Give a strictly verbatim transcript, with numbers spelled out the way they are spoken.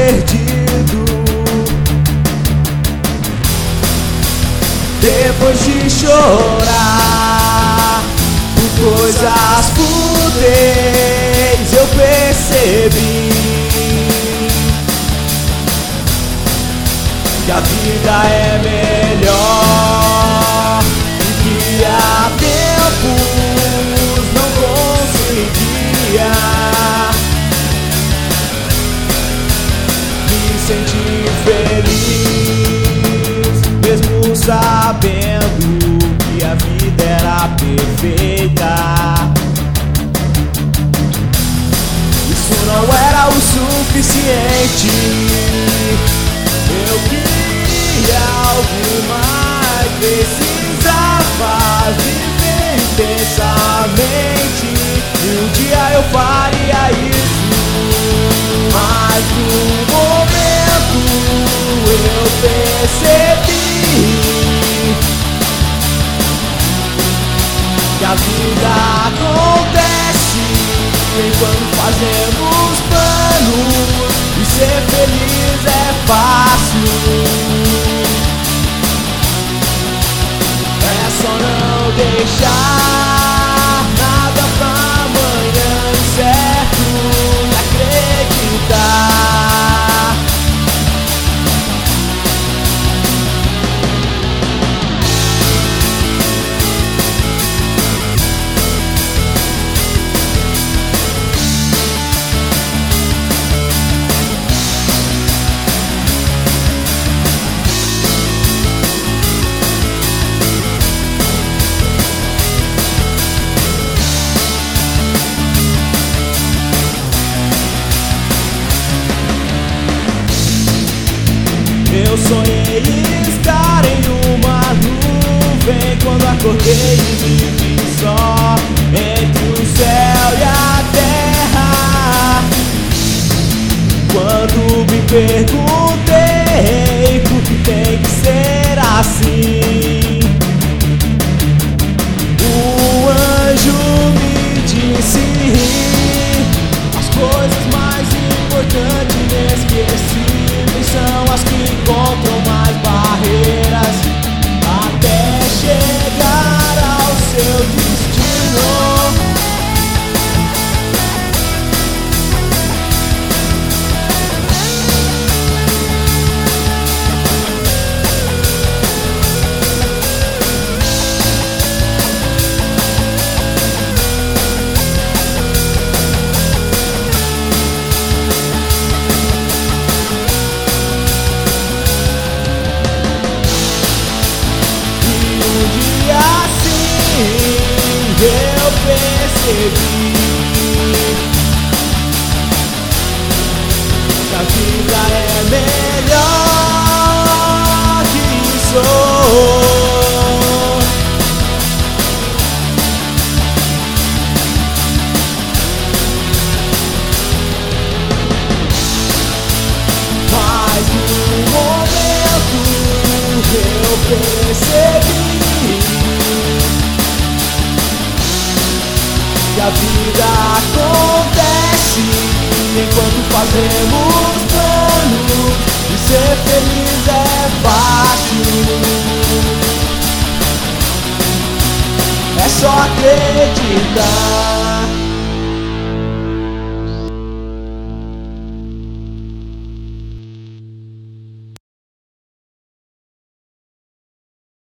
perdido. Depois de chorar por coisas fúteis, eu percebi que a vida é melhor e que há tempos não conseguia me sentir feliz, mesmo sabendo que a vida era perfeita. Isso não era o suficiente. Eu queria algo mais, precisava viver intensamente, e um dia eu faria isso. Mas no momento eu percebi que a vida acontece enquanto fazemos planos, e ser feliz é fácil. É só não deixar nada pra amanhã, certo? E acreditar. Eu sonhei estar em uma nuvem quando acordei e me vi só entre o céu e a terra. Quando me perguntei por que tem que ser assim, o anjo me disse: as coisas mais importantes e inesquecíveis são as que encontram mais barreiras até chegar ao seu destino. Eu percebi que a vida é melhor que sou. Mas no momento eu percebi que a vida acontece enquanto fazemos planos, e ser feliz é fácil. É só acreditar.